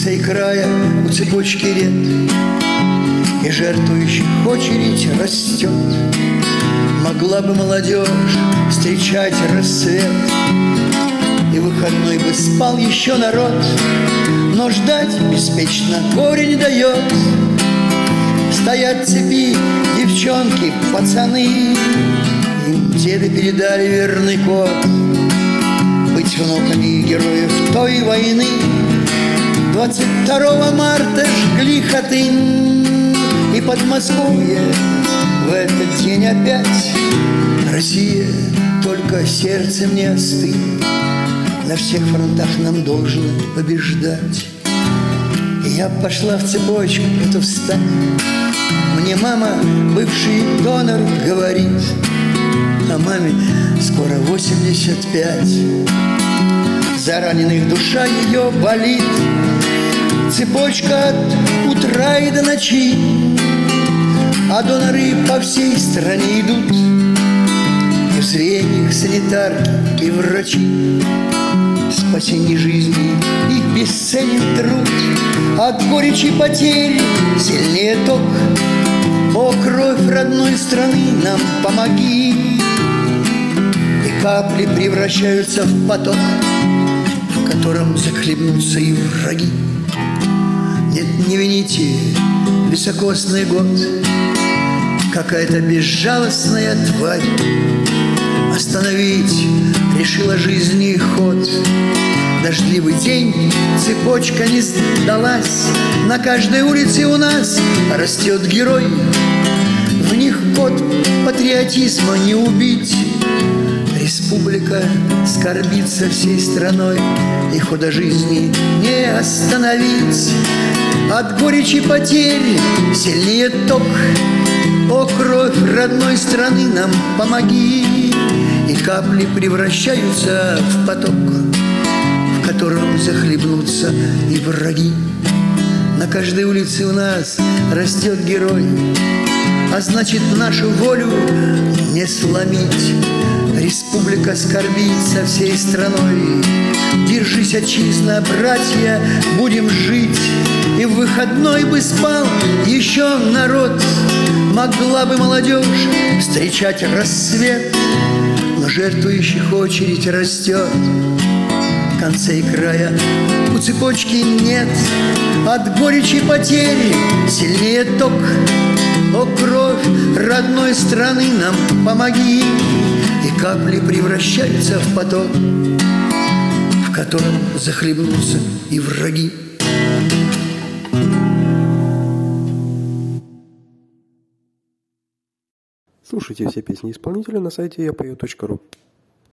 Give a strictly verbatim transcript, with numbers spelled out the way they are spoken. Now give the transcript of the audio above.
конце края у цепочки ред, и жертвующих очередь растет. Могла бы молодежь встречать рассвет, и выходной бы спал еще народ, но ждать беспечно горе не дает. Стоят цепи девчонки, пацаны, им деды передали верный код быть внуками героев той войны. Двадцать второго марта жгли Хатынь и Подмосковье. В этот день опять Россия, только сердцем не остынь. На всех фронтах нам должно побеждать. И я пошла в цепочку эту встать. Мне мама, бывший донор, говорит, а маме скоро восемьдесят пять. За раненых душа ее болит. Цепочка от утра и до ночи, а доноры по всей стране идут. И в звеньях санитарки и врачи. Спасение жизни их бесценен труд. От горечи потерь сильнее ток. О, кровь родной страны, нам помоги. И капли превращаются в поток, в котором захлебнутся и враги. Нет, не вините високосный год, какая-то безжалостная тварь остановить решила жизни ход. Дождливый день, цепочка не сдалась. На каждой улице у нас растет герой. В них код патриотизма не убить. Республика скорбит со всей страной, и хода жизни не остановить. От горечи потерь сильнее ток. О, кровь родной страны, нам помоги. И капли превращаются в поток, в котором захлебнутся и враги. На каждой улице у нас растет герой, а значит, нашу волю не сломить. Республика скорбит со всей страной. Держись, отчизна, братья, будем жить. И в выходной бы спал еще народ. Могла бы молодежь встречать рассвет, но жертвующих очередь растет. Конца и края у цепочки нет. От горечи потери сильнее ток. О, кровь родной страны, нам помоги. И капли превращаются в поток, в котором захлебнутся и враги. Слушайте все песни исполнителя на сайте я пою точка ру.